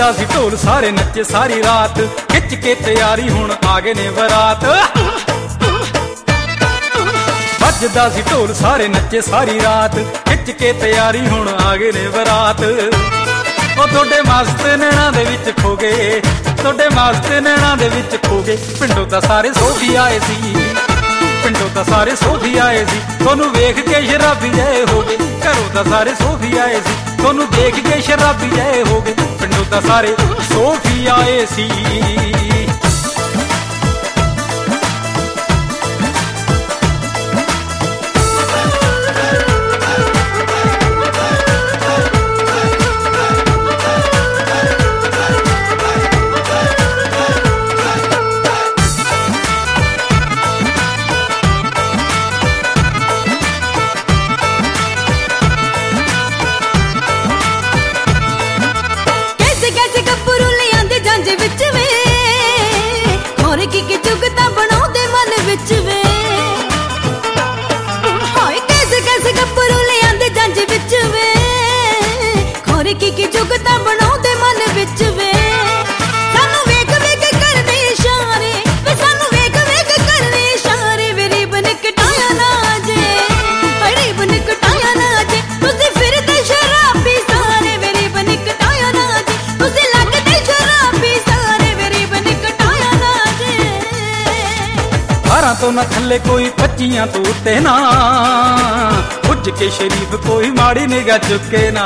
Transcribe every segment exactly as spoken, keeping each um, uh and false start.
ਵੱਜਦਾ ਸੀ ਢੋਲ ਸਾਰੇ ਨੱਚੇ ਸਾਰੀ ਰਾਤ, ਖਿੱਚ ਕੇ ਤਿਆਰੀ ਹੁਣ ਆ ਗਏ ਨੇ ਬਰਾਤ। ਵੱਜਦਾ ਸੀ ਢੋਲ ਸਾਰੇ ਨੱਚੇ ਸਾਰੀ ਰਾਤ, ਖਿੱਚ ਕੇ ਤਿਆਰੀ ਹੁਣ ਆ ਗਏ ਨੇ ਬਰਾਤ। ਉਹ ਤੁਹਾਡੇ ਮਸਤ ਨੈਣਾਂ ਦੇ ਵਿੱਚ ਖੋ ਗਏ, ਤੁਹਾਡੇ ਮਸਤ ਨੈਣਾਂ ਦੇ ਵਿੱਚ ਖੋ ਗਏ। ਪਿੰਡੋਂ ਤਾਂ ਸਾਰੇ ਸੋਭੀ ਆਏ ਸੀ, ਪਿੰਡੋਂ ਤਾਂ ਸਾਰੇ ਸੋਭੀ ਆਏ ਸੀ, ਤੁਹਾਨੂੰ ਵੇਖ ਕੇ ਸ਼ਰਾਬੀ ਜਏ ਹੋ ਗਏ। ਘਰੋਂ ਤਾਂ ਸਾਰੇ ਸੋਭੀ ਆਏ ਸੀ, ਤੁਹਾਨੂੰ ਦੇਖ ਕੇ ਸ਼ਰਾਬੀ ਜਏ ਹੋ ਗਏ। ਪਿੰਡੋਂ ਤਾਂ ਸਾਰੇ ਸੋਭੀ ਆਏ ਸੀ। ਕੀ ਜੁਗਤਾ ਬਣਾਉਂਦੇ ਮਨ ਵਿੱਚ ਵੇ, ਸਾਨੂੰ ਵੇਖ ਵੇਖ ਕਰਦੇ ਇਸ਼ਾਰੇ, ਵੇ ਸਾਨੂੰ ਵੇਖ ਵੇਖ ਕਰਦੇ ਇਸ਼ਾਰੇ। ਵੇ ਰੀਬ ਨੇ ਕਟਾਇਆ ਨਾ ਜੇ, ਵੇ ਰੀਬ ਨੇ ਕਟਾਇਆ ਨਾ ਜੇ, ਤੁਸੀਂ ਫਿਰਦੇ ਸ਼ਰਾਬੀ ਸਾਰੇ। ਵੇ ਰੀਬ ਨੇ ਕਟਾਇਆ ਨਾ ਜੇ, ਤੁਸੀਂ ਲੱਗਦੇ ਸ਼ਰਾਬੀ ਸਾਰੇ। ਵੇ ਰੀਬ ਨੇ ਕਟਾਇਆ ਨਾ ਜੇ। ਬਾਰਾਂ ਤੋਂ ਨਾ ਥੱਲੇ ਕੋਈ ਪੱਚੀਆਂ ਤੋਂ ਉੱਤੇ ਨਾ, ਪੁੱਜ ਕੇ ਸ਼ਰੀਫ ਕੋਈ ਮਾੜੀ ਨਿਗਾਹ ਚੁੱਕੇ ਨਾ।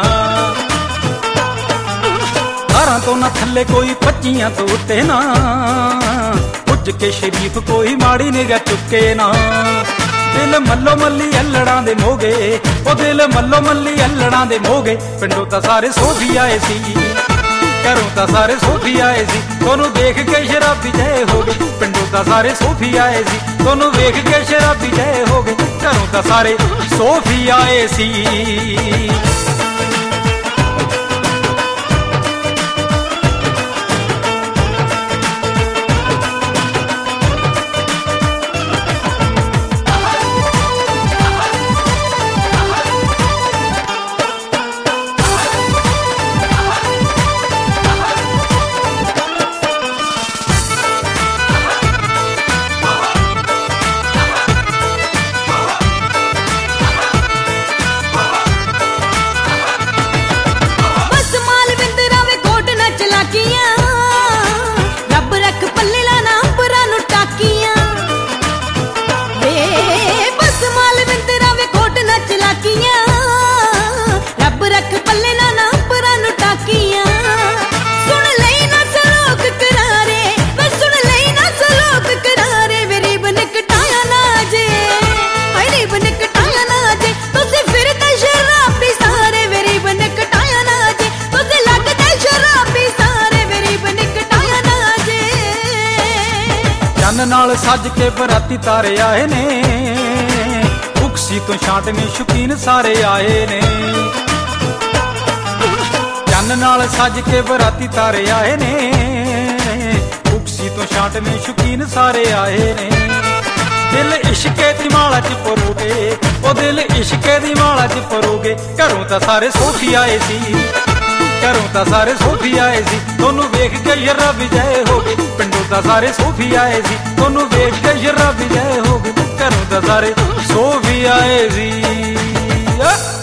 ਬਾਰਾਂ ਤੋਂ ਨਾ ਥੱਲੇ ਕੋਈ ਪੱਚੀਆਂ ਤੋਂ ਉੱਤੇ ਨਾ, ਪੁੱਜ ਕੇ ਸ਼ਰੀਫ ਕੋਈ ਮਾੜੀ ਨਿਗਾਹ ਚੁੱਕੇ ਨਾ। ਦਿਲ ਮੱਲੋ ਮੱਲੀ ਅਲੜਾਂ ਦੇ ਮੋਗੇ, ਉਹ ਦਿਲ ਮੱਲੋ ਮੱਲੀ ਅਲੜਾਂ ਦੇ ਮੋਗੇ। ਪਿੰਡੋਂ ਤਾਂ ਸਾਰੇ ਸੋਭੀ ਆਏ ਸੀ, ਘਰੋਂ ਤਾਂ ਸਾਰੇ ਸੋਭੀ ਆਏ ਸੀ, ਤੁਹਾਨੂੰ ਦੇਖ ਕੇ ਸ਼ਰਾਬੀ ਜਏ ਹੋ ਗਏ। ਪਿੰਡੋਂ ਤਾਂ ਸਾਰੇ ਸੋਭੀ ਆਏ ਸੀ, ਤੁਹਾਨੂੰ ਵੇਖ ਕੇ ਸ਼ਰਾਬੀ ਜਏ ਹੋ ਗਏ। ਘਰੋਂ ਤਾਂ ਸਾਰੇ ਸੋਭੀ ਆਏ ਸੀ। ਚੰਨ ਨਾਲ ਸੱਜ ਕੇ ਬਰਾਤੀ ਤਾਰੇ ਆਏ ਨੇ, ਉਕਸੀ ਤੋਂ ਛਾਂਟਵੇਂ ਸ਼ੌਕੀਨ ਸਾਰੇ ਆਏ ਨੇ। ਚੰਨ ਨਾਲ ਸੱਜ ਕੇ ਬਰਾਤੀ ਤਾਰੇ ਆਏ ਨੇ, ਉਕਸੀ ਤੋਂ ਛਾਂਟਵੇਂ ਸ਼ੌਕੀਨ ਸਾਰੇ ਆਏ ਨੇ। ਦਿਲ ਇਸ਼ਕੇ ਦੀ ਮਾਲਾ ਚ ਪਰੋਗੇ, ਉਹ ਦਿਲ ਇਸ਼ਕੇ ਦੀ ਮਾਲਾ ਚ ਪਰੋਗੇ। ਘਰੋਂ ਤਾਂ ਸਾਰੇ ਸੋਭੀ ਆਏ ਸੀ, ਘਰੋਂ ਤਾਂ ਸਾਰੇ ਸੋਭੀ ਆਏ ਸੀ, ਤੁਹਾਨੂੰ ਵੇਖ ਕੇ ਸ਼ਰਾਬੀ ਜਏ ਹੋ ਗਏ। ਪਿੰਡੋਂ ਤਾਂ ਸਾਰੇ ਸੋਭੀ ਆਏ ਸੀ, ਤੁਹਾਨੂੰ ਵੇਖ ਕੇ ਸ਼ਰਾਬੀ ਜਏ ਹੋ ਗਏ। ਘਰੋਂ ਤਾਂ ਸਾਰੇ ਸੋਭੀ ਆਏ ਸੀ।